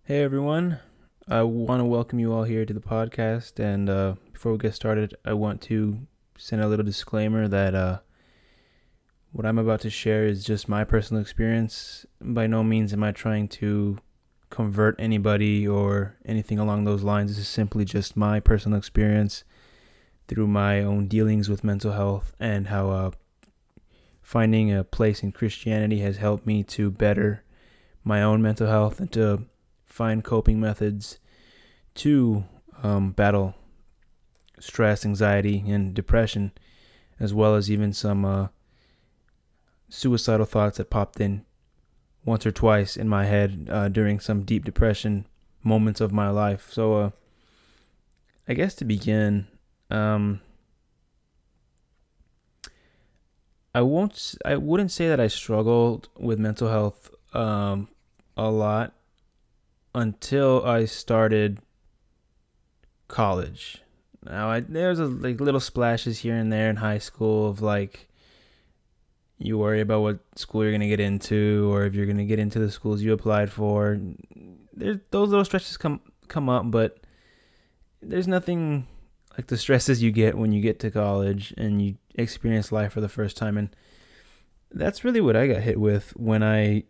Hey everyone, I want to welcome you all here to the podcast. And before we get started, I want to send a little disclaimer that what I'm about to share is just my personal experience. By no means am I trying to convert anybody or anything along those lines. This is simply just my personal experience through my own dealings with mental health and how finding a place in Christianity has helped me to better my own mental health and to find coping methods to battle stress, anxiety, and depression, as well as even some suicidal thoughts that popped in once or twice in my head during some deep depression moments of my life. So, I guess to begin, I wouldn't say that I struggled with mental health a lot until I started college. Now, there's like little splashes here and there in high school of like you worry about what school you're gonna get into, or if you're gonna get into the schools you applied for. Those little stresses come up, but there's nothing like the stresses you get when you get to college and you experience life for the first time. And that's really what I got hit with when I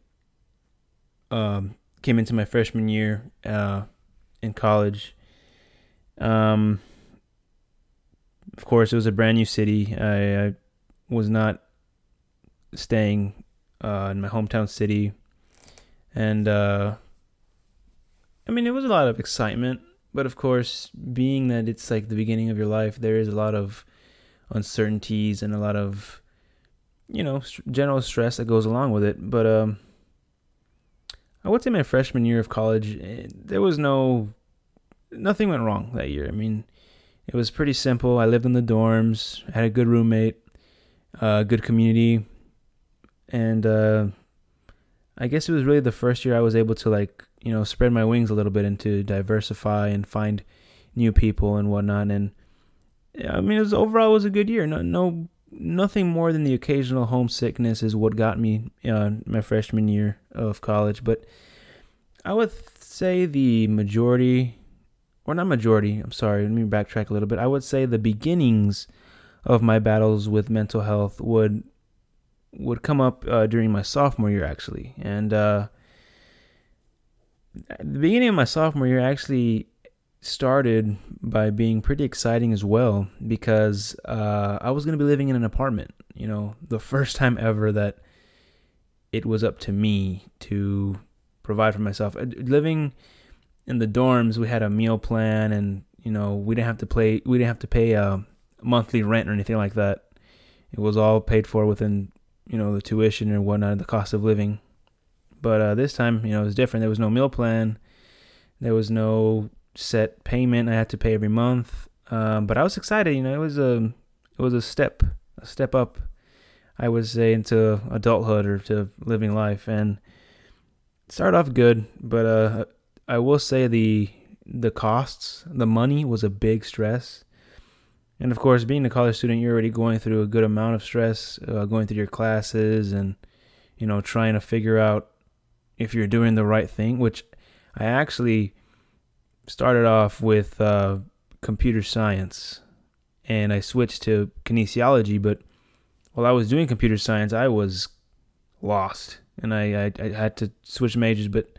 came into my freshman year in college. Um, of course, it was a brand new city. I was not staying in my hometown city, and I mean, it was a lot of excitement. But of course, being that it's like the beginning of your life, there is a lot of uncertainties and a lot of general stress that goes along with it. But I would say my freshman year of college, there was nothing went wrong that year. I mean, it was pretty simple. I lived in the dorms, had a good roommate, good community, and I guess it was really the first year I was able to spread my wings a little bit and to diversify and find new people and whatnot. And I mean, overall it was a good year. Nothing more than the occasional homesickness is what got me my freshman year of college. But I would say the majority, or not majority, I'm sorry, let me backtrack a little bit. I would say the beginnings of my battles with mental health would come up during my sophomore year, actually. And the beginning of my sophomore year actually started by being pretty exciting as well, because I was going to be living in an apartment. The first time ever that it was up to me to provide for myself. Living in the dorms, we had a meal plan, and we didn't have to pay monthly rent or anything like that. It was all paid for within the tuition and whatnot, the cost of living. But this time, it was different. There was no meal plan. There was no set payment I had to pay every month. But I was excited. It was a step up, I would say, into adulthood or to living life. And it started off good, but I will say the costs, the money was a big stress. And of course, being a college student, you're already going through a good amount of stress, going through your classes and trying to figure out if you're doing the right thing, which I actually started off with computer science, and I switched to kinesiology. But while I was doing computer science, I was lost, and I had to switch majors. But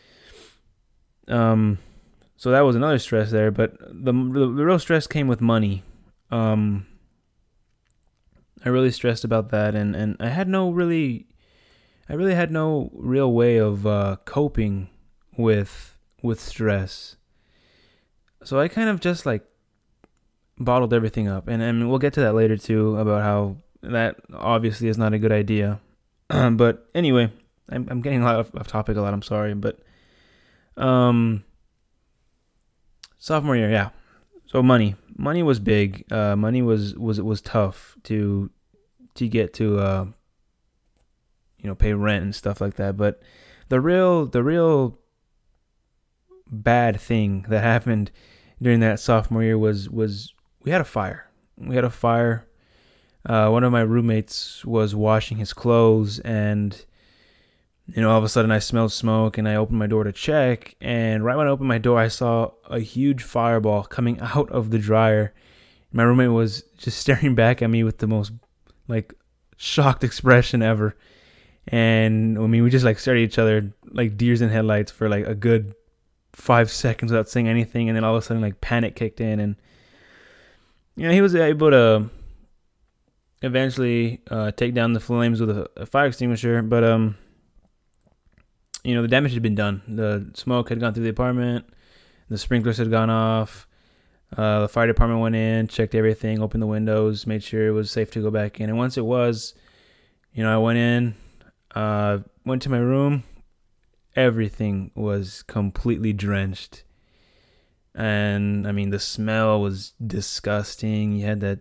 so that was another stress there. But the real stress came with money. I really stressed about that, and I really had no real way of coping with stress. So I kind of just like bottled everything up, and we'll get to that later too, about how that obviously is not a good idea. But anyway, I'm getting a lot off topic a lot. I'm sorry, but sophomore year, yeah. So money was big. Money was tough to get to pay rent and stuff like that. But the real bad thing that happened during that sophomore year was we had a fire. One of my roommates was washing his clothes, and All of a sudden I smelled smoke and I opened my door to check. And right when I opened my door, I saw a huge fireball coming out of the dryer. My roommate was just staring back at me with the most like shocked expression ever. And I mean, we just like stared at each other like deers in headlights for like a good 5 seconds without saying anything. And then all of a sudden, like panic kicked in. And, he was able to eventually take down the flames with a fire extinguisher. But, the damage had been done. The smoke had gone through the apartment. The sprinklers had gone off. The fire department went in, checked everything, opened the windows, made sure it was safe to go back in. And once it was, I went in, went to my room. Everything was completely drenched. And I mean, the smell was disgusting. You had that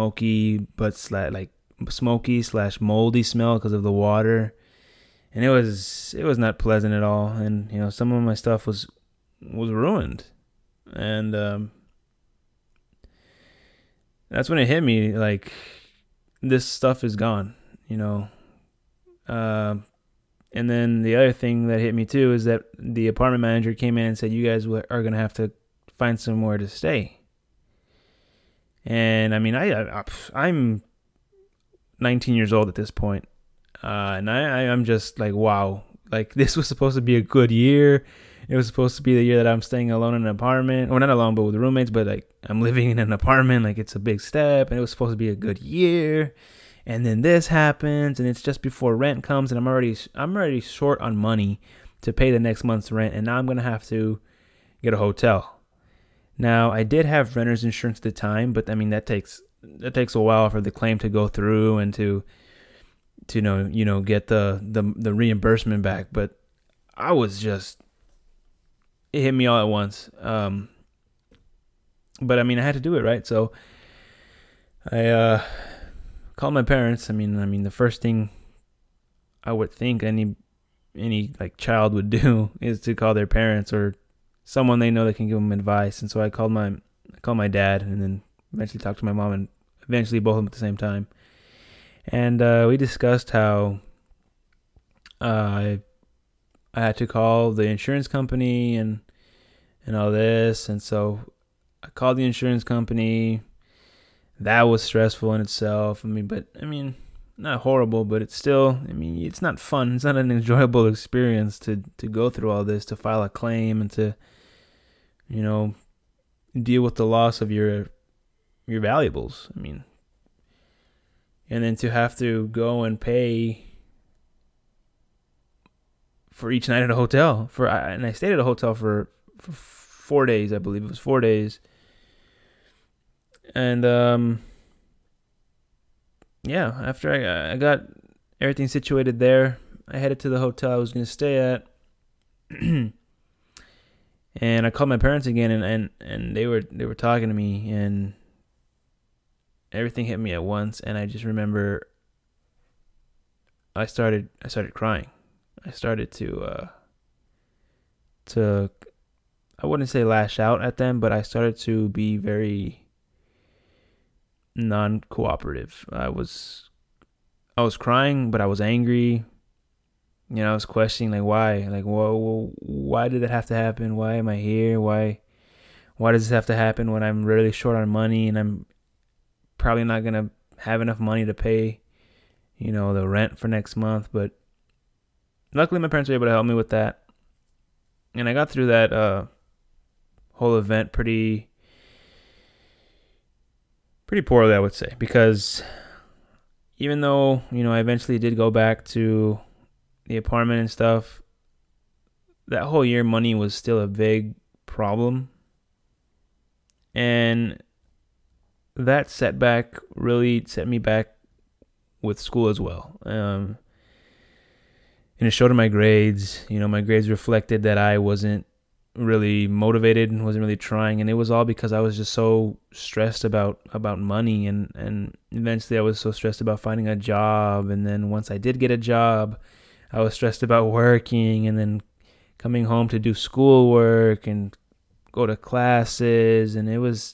smoky slash moldy smell because of the water. And it was not pleasant at all. And, some of my stuff was ruined. And, that's when it hit me, like, this stuff is gone, and then the other thing that hit me too is that the apartment manager came in and said, you guys are going to have to find somewhere to stay. And I mean, I'm 19 years old at this point. And I'm just like, wow, like this was supposed to be a good year. It was supposed to be the year that I'm staying alone in an apartment, or not alone, but with roommates, but like I'm living in an apartment. Like it's a big step, and it was supposed to be a good year. And then this happens, and it's just before rent comes, and I'm already short on money to pay the next month's rent, and now I'm gonna have to get a hotel. Now I did have renter's insurance at the time, but I mean that takes a while for the claim to go through and to get the reimbursement back. But I was just, it hit me all at once. But I mean I had to do it, right? So I called my parents. I mean the first thing I would think any like child would do is to call their parents or someone they know that can give them advice. And so I called my dad, and then eventually talked to my mom, and eventually both of them at the same time. And we discussed how I had to call the insurance company and all this. And so I called the insurance company. That was stressful in itself. But not horrible, but it's still, it's not fun. It's not an enjoyable experience to go through all this, to file a claim and to, deal with the loss of your valuables. And then to have to go and pay for each night at a hotel and I stayed at a hotel for 4 days, I believe it was 4 days. And after I got everything situated there, I headed to the hotel I was going to stay at. And I called my parents again, and they were talking to me, and everything hit me at once. And I just remember I started crying. I started to I wouldn't say lash out at them, but I started to be very non-cooperative. I was crying, but I was angry. I was questioning, like, why? Like, why did it have to happen? Why am I here? Why does this have to happen when I'm really short on money and I'm probably not going to have enough money to pay, the rent for next month? But luckily my parents were able to help me with that. And I got through that whole event pretty poorly, I would say, because even though, I eventually did go back to the apartment and stuff, that whole year money was still a big problem. And that setback really set me back with school as well. And it showed in my grades. My grades reflected that I wasn't really motivated and wasn't really trying, and it was all because I was just so stressed about money, and eventually I was so stressed about finding a job. And then once I did get a job, I was stressed about working and then coming home to do schoolwork and go to classes, and it was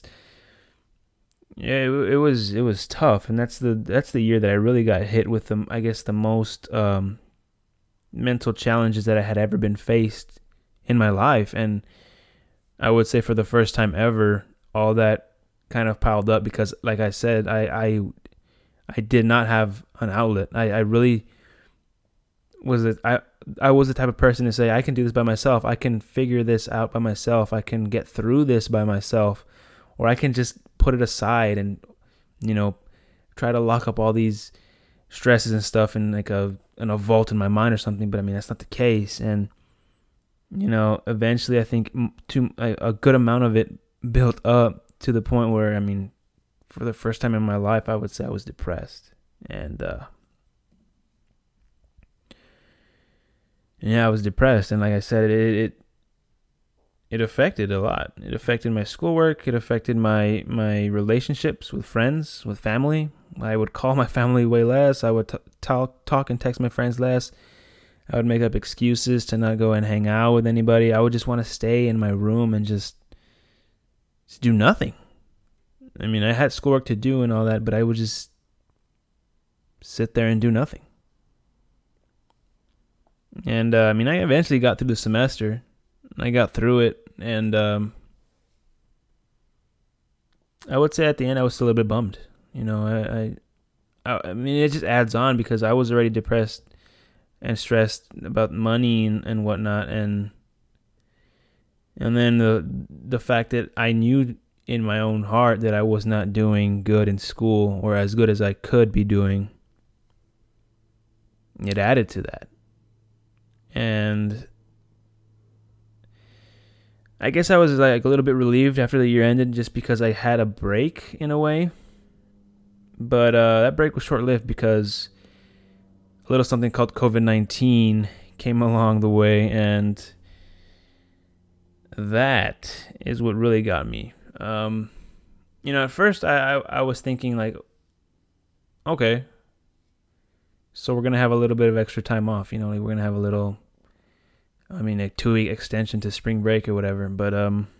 tough. And that's the year that I really got hit with the most mental challenges that I had ever been faced in my life. And I would say for the first time ever, all that kind of piled up because, like I said, I did not have an outlet. I really was I was the type of person to say, I can do this by myself. I can figure this out by myself. I can get through this by myself, or I can just put it aside and, try to lock up all these stresses and stuff in like in a vault in my mind or something. But I mean, that's not the case. And, eventually I think a good amount of it built up to the point where, I mean, for the first time in my life, I would say I was depressed. And, yeah, I was depressed, and like I said, it affected a lot. It affected my schoolwork. It affected my relationships with friends, with family. I would call my family way less. I would talk and text my friends less. I would make up excuses to not go and hang out with anybody. I would just want to stay in my room and just do nothing. I mean, I had schoolwork to do and all that, but I would just sit there and do nothing. And, I eventually got through the semester. I got through it, and I would say at the end I was still a bit bummed. I mean, it just adds on because I was already depressed and stressed about money and whatnot, and then the fact that I knew in my own heart that I was not doing good in school or as good as I could be doing, it added to that. And I guess I was like a little bit relieved after the year ended just because I had a break in a way. But that break was short-lived because a little something called COVID-19 came along the way, and that is what really got me. At first I was thinking like, okay, so we're going to have a little bit of extra time off, like we're going to have a 2-week extension to spring break or whatever. But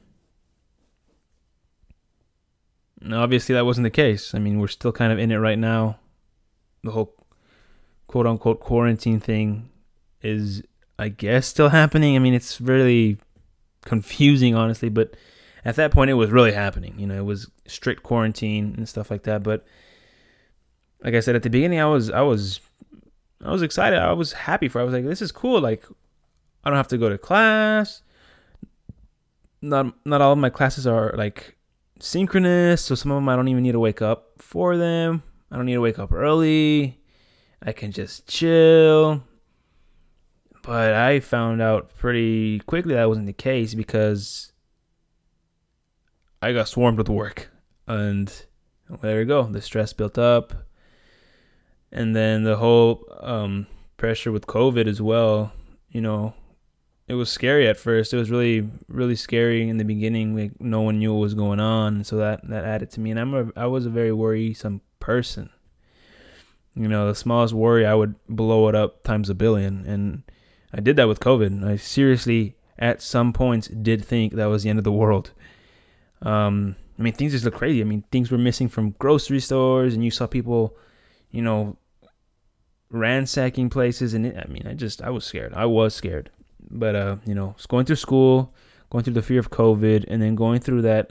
obviously that wasn't the case. I mean, we're still kind of in it right now. The whole quote unquote quarantine thing is, I guess, still happening. I mean, it's really confusing, honestly, but at that point it was really happening. It was strict quarantine and stuff like that. But like I said at the beginning, I was excited. I was happy I was like, this is cool. Like, I don't have to go to class. Not all of my classes are like synchronous, so some of them I don't even need to wake up for them. I don't need to wake up early. I can just chill. But I found out pretty quickly that wasn't the case because I got swarmed with work. And there you go. The stress built up. And then the whole pressure with COVID as well, it was scary at first. It was really, really scary in the beginning. Like, no one knew what was going on. And so that added to me. And I was a very worrisome person. The smallest worry, I would blow it up times a billion. And I did that with COVID. I seriously, at some points, did think that was the end of the world. Things just look crazy. Things were missing from grocery stores, and you saw people, ransacking places. And I was scared. I was scared. But, going through school, going through the fear of COVID, and then going through that,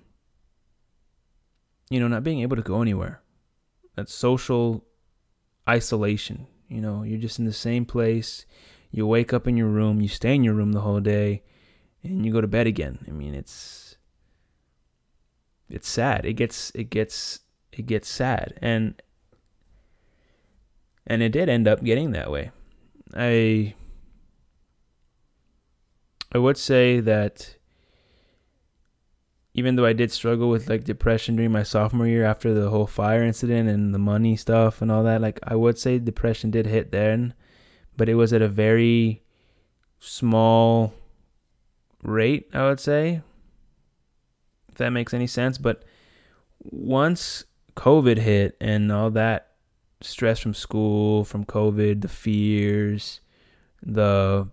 not being able to go anywhere. That social isolation. You're just in the same place. You wake up in your room, you stay in your room the whole day, and you go to bed again. It's sad. It gets sad. And it did end up getting that way. I would say that even though I did struggle with like depression during my sophomore year after the whole fire incident and the money stuff and all that, like I would say depression did hit then, but it was at a very small rate, I would say, if that makes any sense. But once COVID hit and all that stress from school, from COVID, the fears, the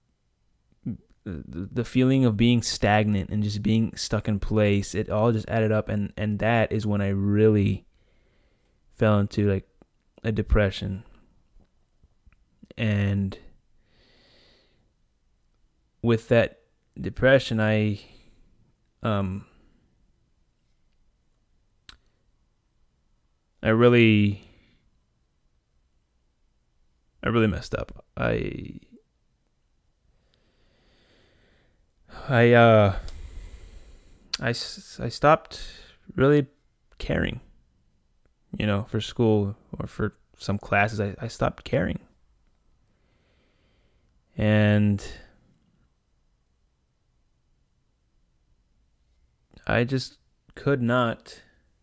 feeling of being stagnant and just being stuck in place, it all just added up, and that is when I really fell into like a depression. And with that depression, um I really messed up. I I stopped really caring, for school or for some classes. I stopped caring. And I just could not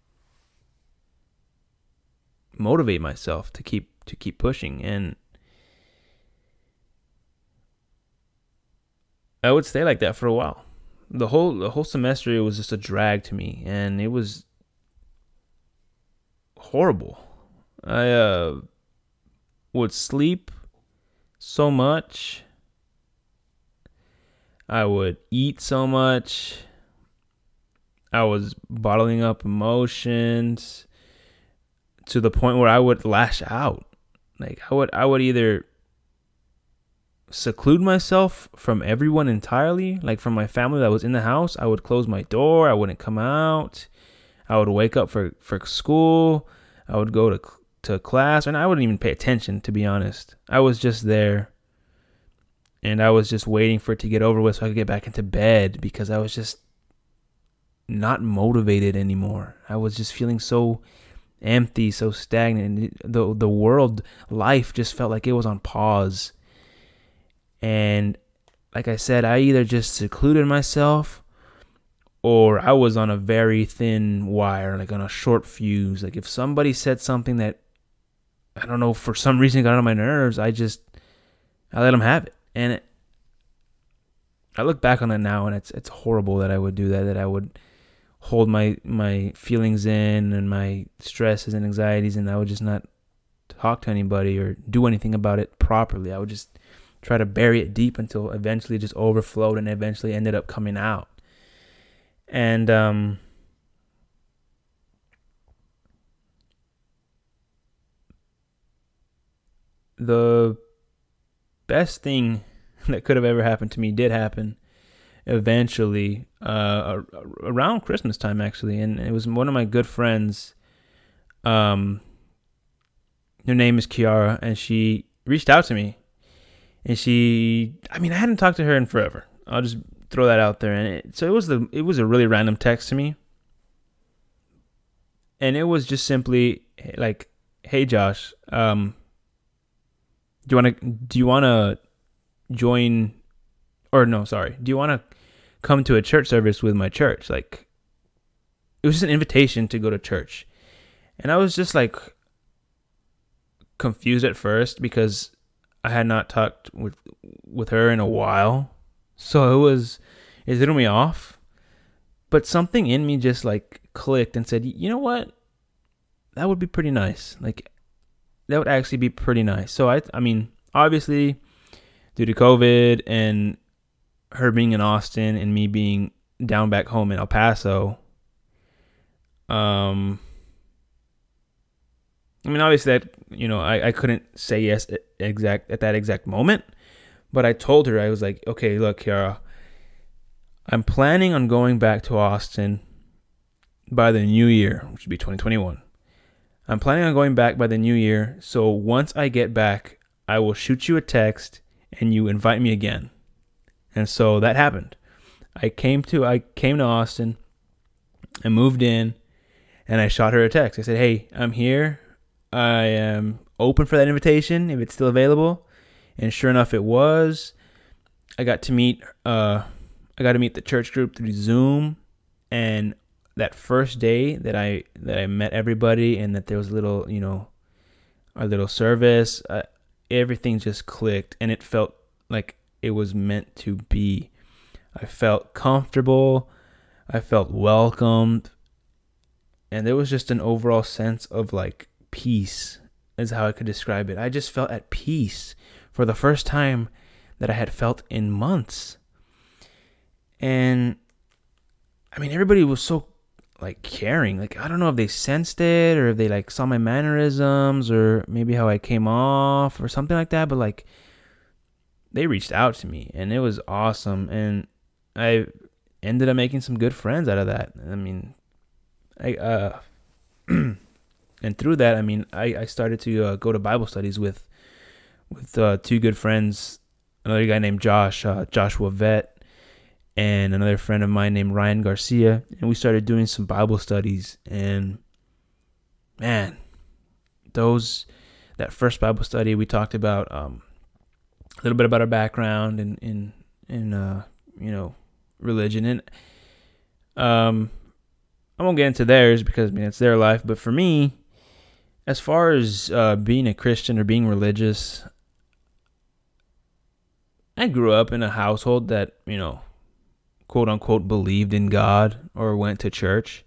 motivate myself to keep pushing. And I would stay like that for a while. The whole semester, it was just a drag to me, and it was horrible. I would sleep so much. I would eat so much. I was bottling up emotions to the point where I would lash out. Like I would either seclude myself from everyone entirely, like from my family that was in the house. I would close my door. I wouldn't come out. I would wake up for school. I would go to class, and I wouldn't even pay attention, to be honest. I was just there, and I was just waiting for it to get over with so I could get back into bed, because I was just not motivated anymore. I was just feeling so empty, so stagnant. The world, life just felt like it was on pause. And like I said, I either just secluded myself, or I was on a very thin wire, like on a short fuse. Like if somebody said something that, I don't know, for some reason got on my nerves, I let them have it. And I look back on it now, and it's horrible that I would do that I would hold my feelings in and my stresses and anxieties, and I would just not talk to anybody or do anything about it properly. I would just try to bury it deep until eventually it just overflowed and eventually ended up coming out. And the best thing that could have ever happened to me did happen eventually, around Christmas time, actually. And it was one of my good friends. Her name is Kiara, and she reached out to me. And I hadn't talked to her in forever. I'll just throw that out there. And it was a really random text to me. And it was just simply like, "Hey Josh, do you wanna join, or no, sorry, do you wanna come to a church service with my church?" Like, it was just an invitation to go to church. And I was just like confused at first, because I had not talked with her in a while. So it threw me off. But something in me just like clicked and said, "You know what? That would be pretty nice. Like, that would actually be pretty nice." So I mean, obviously, due to COVID and her being in Austin and me being down back home in El Paso, obviously that, I couldn't say yes at that exact moment, but I told her, I was like, "Okay, look, Kiara, I'm planning on going back to Austin by the new year, which would be 2021. I'm planning on going back by the new year. So once I get back, I will shoot you a text and you invite me again." And so that happened. I came to Austin, I moved in, and I shot her a text. I said, "Hey, I'm here. I am open for that invitation if it's still available." And sure enough, it was. I got to meet the church group through Zoom, and that first day that I met everybody, and that there was our little service, everything just clicked, and it felt like it was meant to be. I felt comfortable. I felt welcomed. And there was just an overall sense of like peace, is how I could describe it. I just felt at peace for the first time that I had felt in months. And everybody was so like caring. Like, I don't know if they sensed it, or if they like saw my mannerisms, or maybe how I came off or something like that. But like, they reached out to me, and it was awesome. And I ended up making some good friends out of that. I mean, I and through that, I mean, I started to go to Bible studies with two good friends, another guy named Joshua Vett, and another friend of mine named Ryan Garcia, and we started doing some Bible studies. And man, that first Bible study, we talked about a little bit about our background in religion, and I won't get into theirs because it's their life. But for me, as far as being a Christian or being religious, I grew up in a household that, quote unquote, believed in God or went to church.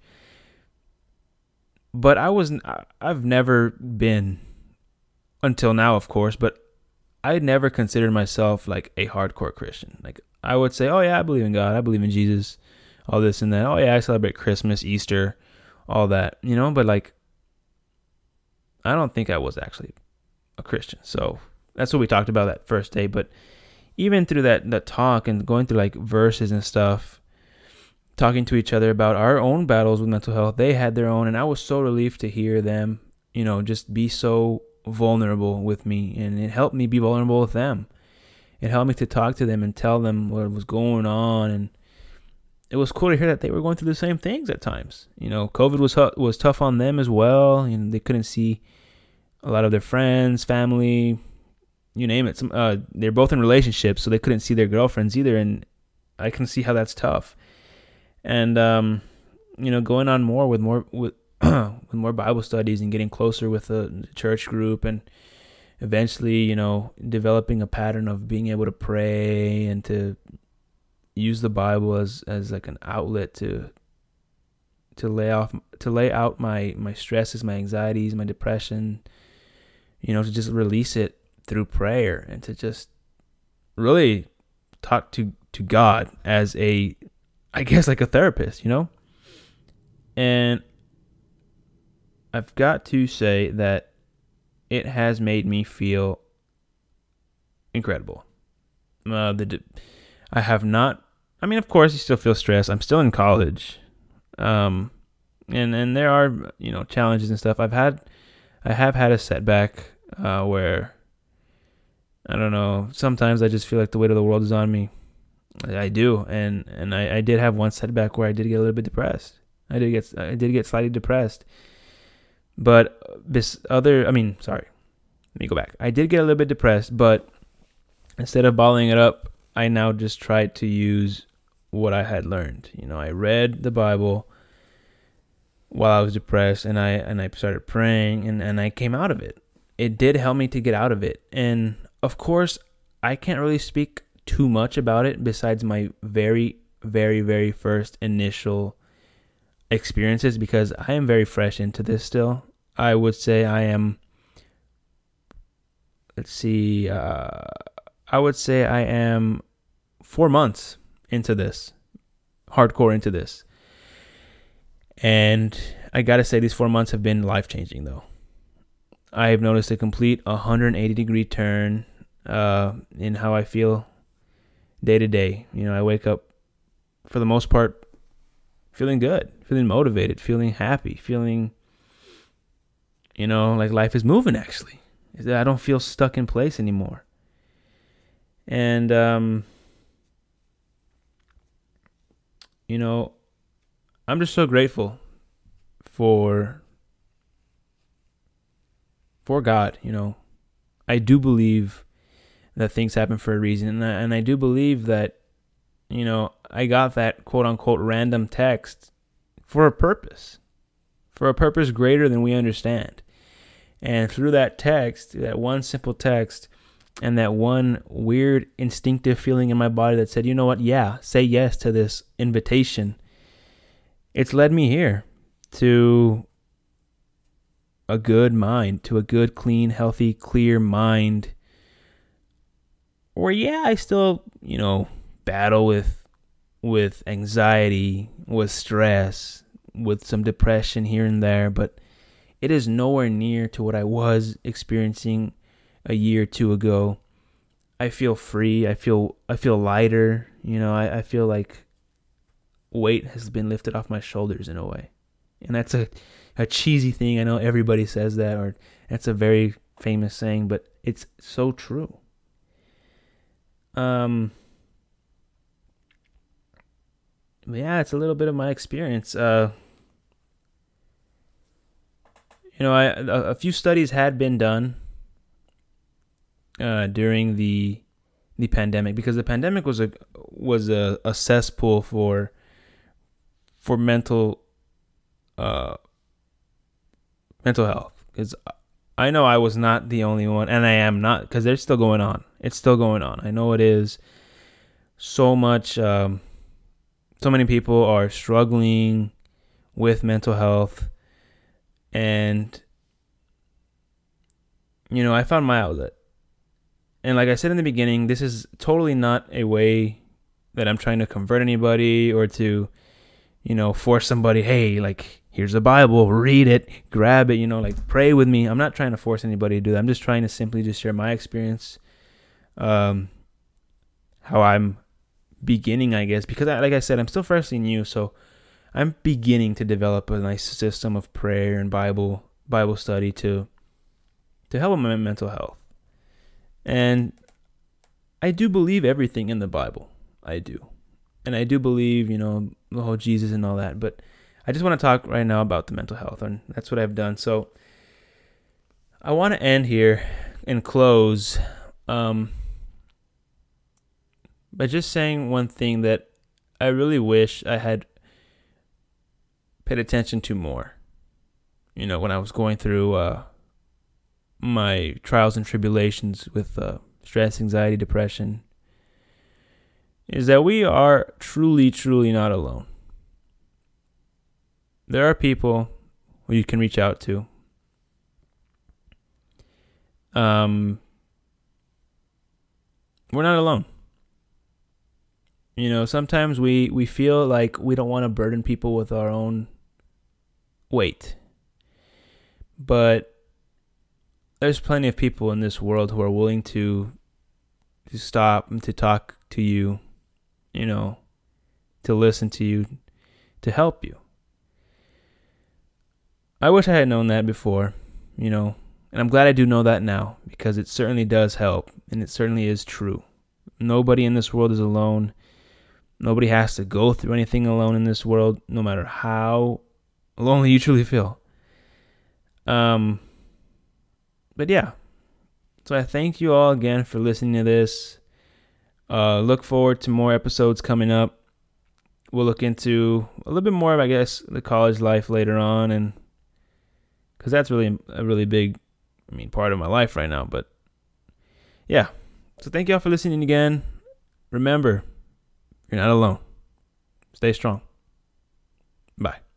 But I've never been, until now, of course, but I never considered myself like a hardcore Christian. Like, I would say, oh yeah, I believe in God, I believe in Jesus, all this and that. Oh yeah, I celebrate Christmas, Easter, all that, but like, I don't think I was actually a Christian. So that's what we talked about that first day. But even through that talk and going through like verses and stuff, talking to each other about our own battles with mental health, they had their own. And I was so relieved to hear them, just be so vulnerable with me. And it helped me be vulnerable with them. It helped me to talk to them and tell them what was going on. And it was cool to hear that they were going through the same things at times. COVID was tough on them as well. They couldn't see a lot of their friends, family, you name it. They're both in relationships, so they couldn't see their girlfriends either. And I can see how that's tough. And going on more with with more Bible studies and getting closer with the church group, and eventually, developing a pattern of being able to pray and to use the Bible as like an outlet to lay out my stresses, my anxieties, my depression, to just release it through prayer and to just really talk to God as I guess like a therapist, And I've got to say that it has made me feel incredible. I have not. I mean, of course, you still feel stressed. I'm still in college, and there are challenges and stuff. I have had a setback where I don't know. Sometimes I just feel like the weight of the world is on me. I do, and I did have one setback where I did get a little bit depressed. I did get slightly depressed. But let me go back. I did get a little bit depressed, but instead of bottling it up, I now just tried to use what I had learned. I read the Bible while I was depressed, and I started praying, and I came out of it. It did help me to get out of it. And of course, I can't really speak too much about it besides my very, very, very first initial experiences, because I am very fresh into this still. I would say I am, I would say I am 4 months into this, hardcore into this. And I gotta say, these 4 months have been life-changing though. I have noticed a complete 180-degree turn in how I feel day to day. I wake up, for the most part, feeling good, feeling motivated, feeling happy, feeling, like life is moving actually. I don't feel stuck in place anymore. And, I'm just so grateful for God. I do believe that things happen for a reason. And I do believe that, I got that quote unquote random text for a purpose greater than we understand. And through that text, that one simple text, and that one weird instinctive feeling in my body that said, you know what? Yeah, say yes to this invitation. It's led me here to a good mind, to a good, clean, healthy, clear mind. Or yeah, I still, battle with anxiety, with stress, with some depression here and there, but it is nowhere near to what I was experiencing a year or two ago. I feel free. I feel lighter. I feel like weight has been lifted off my shoulders in a way. And that's a cheesy thing. I know everybody says that, or that's a very famous saying, but it's so true. Yeah, it's a little bit of my experience. A few studies had been done during the pandemic, because the pandemic was a cesspool for mental mental health. Because I know I was not the only one, and I am not, because they're still going on. It's still going on. I know it is. So much. So many people are struggling with mental health, and I found my outlet. And like I said in the beginning, this is totally not a way that I'm trying to convert anybody or to, force somebody, hey, like, here's the Bible, read it, grab it, like, pray with me. I'm not trying to force anybody to do that. I'm just trying to simply just share my experience, how I'm beginning, I guess, because like I said, I'm still freshly new, so I'm beginning to develop a nice system of prayer and Bible study to help with my mental health. And I do believe everything in the Bible. I do. And I do believe, the whole Jesus and all that. But I just want to talk right now about the mental health, and that's what I've done. So I want to end here and close by just saying one thing that I really wish I had paid attention to more. When I was going through my trials and tribulations with stress, anxiety, depression, is that we are truly, truly not alone. There are people who you can reach out to. We're not alone. Sometimes we feel like we don't want to burden people with our own weight. But there's plenty of people in this world who are willing to stop and to talk to you, to listen to you, to help you. I wish I had known that before, and I'm glad I do know that now, because it certainly does help, and it certainly is true. Nobody in this world is alone. Nobody has to go through anything alone in this world, no matter how lonely you truly feel. But yeah, so I thank you all again for listening to this. Look forward to more episodes coming up. We'll look into a little bit more of, I guess, the college life later on, and because that's really a really big, part of my life right now. But yeah, so thank you all for listening again. Remember, you're not alone. Stay strong. Bye.